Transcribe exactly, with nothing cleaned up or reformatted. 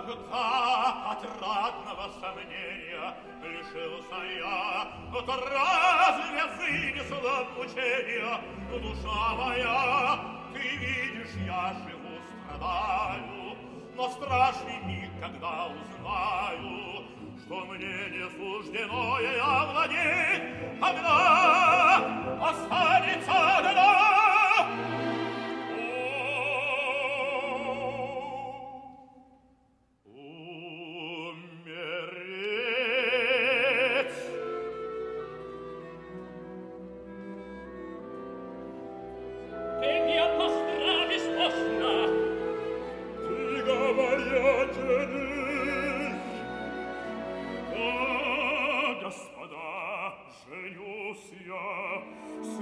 Когда отрадного сомнения лишился я, то разве вынесла мучения душа моя? Ты видишь, я живу, страдаю, но страшный миг, когда узнаю, что мне не суждено ей овладеть, когда останется одна. Ты, говоря,